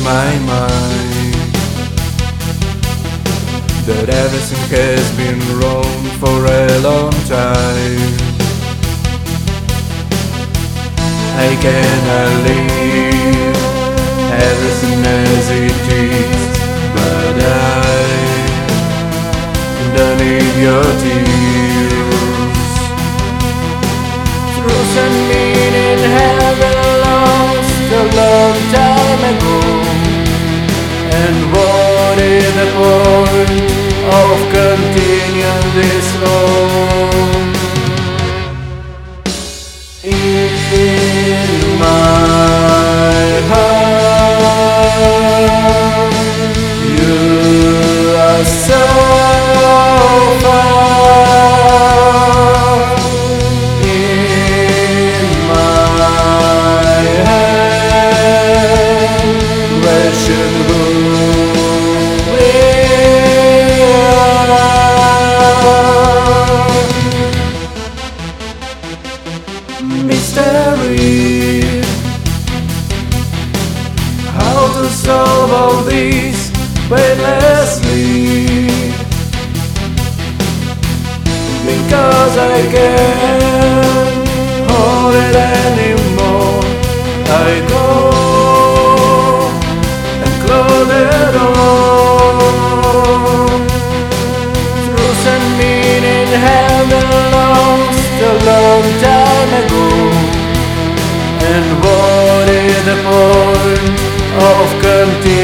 my mind that everything has been wrong for a long time. I cannot leave everything as it is, but I don't need your tears. Truth and meaning have been lost a long time ago, and what is the point of continuing this long? In my heart, you are so far. In my head, where should we are? Mystery, how to solve all this painlessly, because I can't hold it anymore. I go and close the door. Truth and meaning have been lost a long time ago, and what is the point of continuing?